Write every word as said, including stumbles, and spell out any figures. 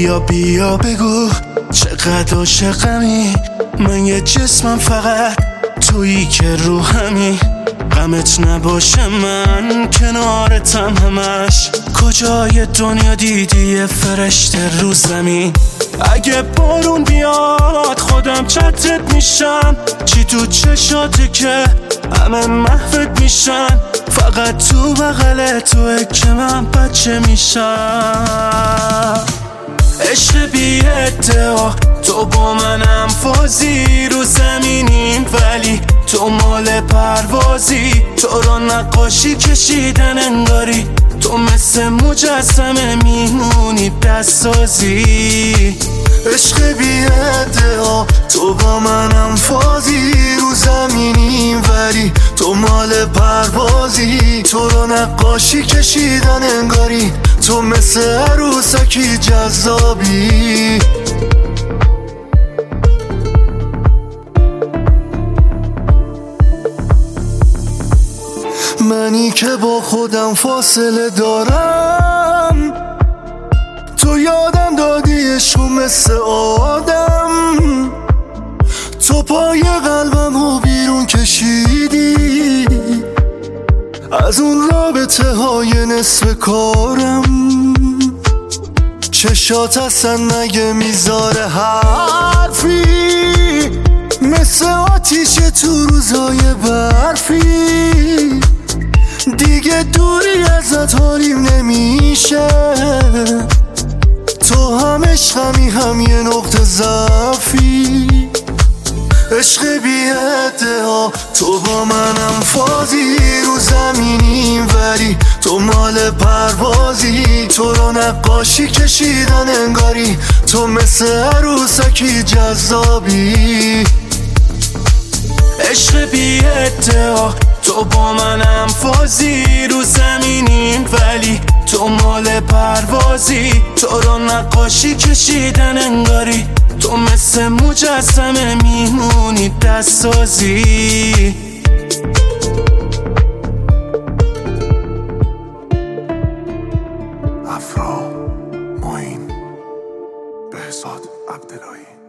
بیا بیا بگو چقدر عاشقمی، من یه جسمم فقط تویی که روحمی. غمت نباشه من کنارتم همش، کجای دنیا دیدی یه فرشته رو زمین؟ اگه بارون بیاد خودم چتت میشم، چی تو چشاته که همه محوت میشن، فقط تو بغل توه که من بچه میشم. عشق بی ادعا تو با منم فازی، رو زمینیم ولی تو مال پروازی، تو رو نقاشی کشیدن انگاری، تو مثل مجسمه میمونی دستسازی. عشق بی ادعا تو با منم فازی، رو زمینیم ولی تو مال پروازی، تو رو نقاشی کشیدن انگاری، تو مثل عروسکی جذابی. منی که با خودم فاصله دارم، تو یادم دادی عشقو مثل آدم، تو پای قلبم رو بیرون کشیدی از اون رابطه های نصف کارم. چشات هستن مگه میذاره حرفی، مثل آتیش تو روزای برفی، دیگه دوری ازت حالیم نمیشه، تو هم عشقمی هم یه نقطه ضعفی. عشق بی ادعا تو با منم فازی، رو زمینیم ولی تو مال پروازی، تو رو نقاشی کشیدن انگاری، تو مثل عروسکی جذابی. عشق بی ادعا تو با منم فازی، رو زمینیم ولی تو مال پروازی، تو رو نقاشی کشیدن انگاری، تو مثل مجسمه میمونی دستسازی. افرا معین بهزاد عبداللهی.